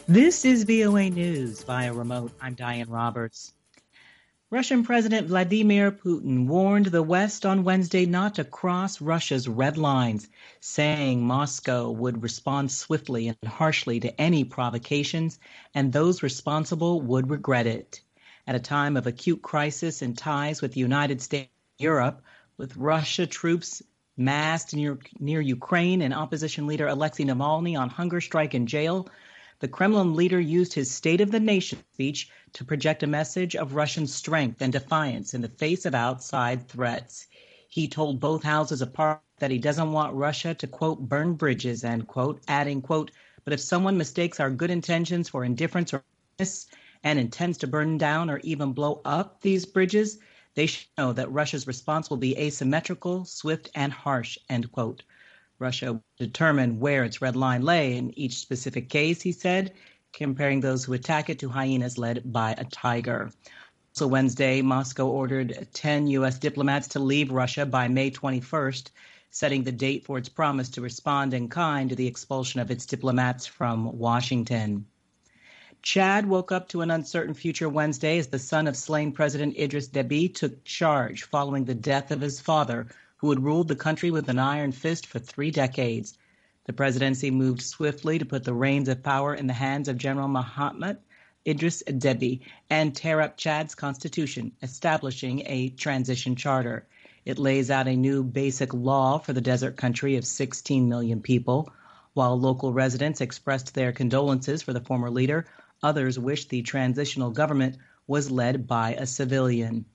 This is VOA News via remote. I'm Diane Roberts. Russian President Vladimir Putin warned the West on Wednesday not to cross Russia's red lines, saying Moscow would respond swiftly and harshly to any provocations, and those responsible would regret it. At a time of acute crisis in ties with the United States and Europe, with Russia troops massed near Ukraine and opposition leader Alexei Navalny on hunger strike in jail, the Kremlin leader used his State of the Nation speech to project a message of Russian strength and defiance in the face of outside threats. He told both houses of parliament that he doesn't want Russia to, quote, burn bridges, end quote, adding, quote, but if someone mistakes our good intentions for indifference or weakness and intends to burn down or even blow up these bridges, they should know that Russia's response will be asymmetrical, swift, and harsh, end quote. Russia will determine where its red line lay in each specific case, he said, comparing those who attack it to hyenas led by a tiger. Also Wednesday, Moscow ordered 10 U.S. diplomats to leave Russia by May 21st, setting the date for its promise to respond in kind to the expulsion of its diplomats from Washington. Chad woke up to an uncertain future Wednesday as the son of slain President Idris Deby took charge following the death of his father, who had ruled the country with an iron fist for 3 decades. The presidency moved swiftly to put the reins of power in the hands of General Mohammed Idris Deby and tear up Chad's constitution, establishing a transition charter. It lays out a new basic law for the desert country of 16 million people. While local residents expressed their condolences for the former leader, others wished the transitional government was led by a civilian.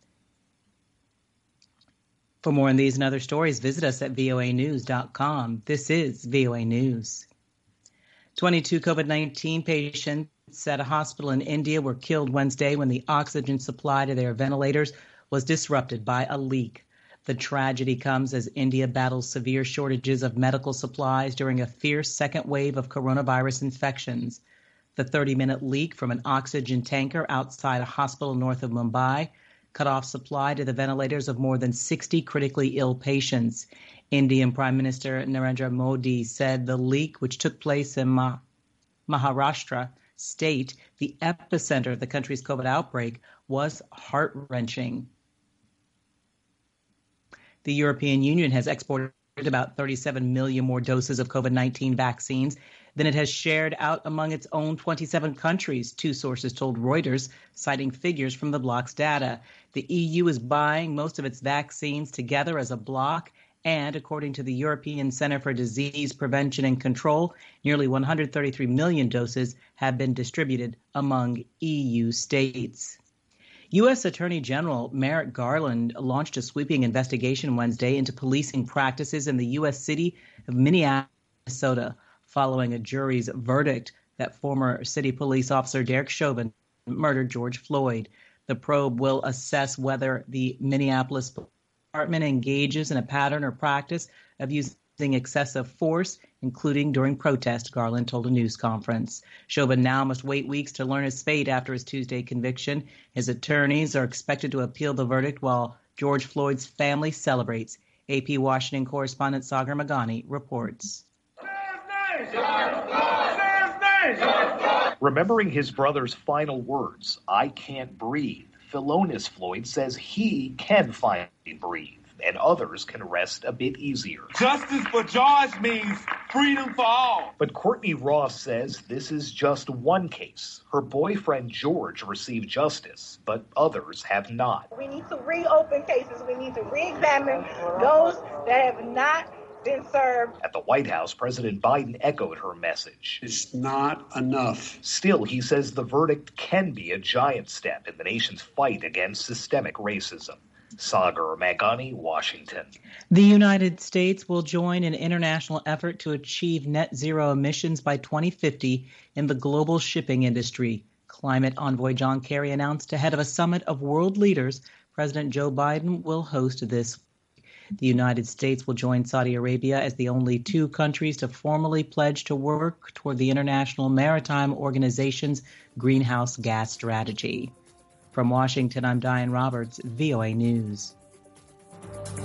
For more on these and other stories, visit us at voanews.com. This is VOA News. 22 COVID-19 patients at a hospital in India were killed Wednesday when the oxygen supply to their ventilators was disrupted by a leak. The tragedy comes as India battles severe shortages of medical supplies during a fierce second wave of coronavirus infections. The 30-minute leak from an oxygen tanker outside a hospital north of Mumbai cut off supply to the ventilators of more than 60 critically ill patients. Indian Prime Minister Narendra Modi said the leak, which took place in Maharashtra state, the epicenter of the country's COVID outbreak, was heart-wrenching. The European Union has exported about 37 million more doses of COVID-19 vaccines than it has shared out among its own 27 countries, 2 sources told Reuters, citing figures from the bloc's data. The EU is buying most of its vaccines together as a bloc, and according to the European Center for Disease Prevention and Control, nearly 133 million doses have been distributed among EU states. U.S. Attorney General Merrick Garland launched a sweeping investigation Wednesday into policing practices in the U.S. city of Minneapolis, Minnesota, following a jury's verdict that former city police officer Derek Chauvin murdered George Floyd. The probe will assess whether the Minneapolis Department engages in a pattern or practice of using excessive force, including during protest, Garland told a news conference. Chauvin now must wait weeks to learn his fate after his Tuesday conviction. His attorneys are expected to appeal the verdict while George Floyd's family celebrates. AP Washington correspondent Sagar Meghani reports. Remembering his brother's final words, "I can't breathe," Philonis Floyd says he can finally breathe, and others can rest a bit easier. Justice for George means freedom for all. But Courtney Ross says this is just one case. Her boyfriend George received justice, but others have not. We need to reopen cases. We need to re-examine those that have not been served. At the White House, President Biden echoed her message. It's not enough. Still, he says the verdict can be a giant step in the nation's fight against systemic racism. Sagar Meghani, Washington. The United States will join an international effort to achieve net zero emissions by 2050 in the global shipping industry. Climate envoy John Kerry announced ahead of a summit of world leaders President Joe Biden will host this week. The United States will join Saudi Arabia as the only 2 countries to formally pledge to work toward the International Maritime Organization's greenhouse gas strategy. From Washington, I'm Diane Roberts, VOA News.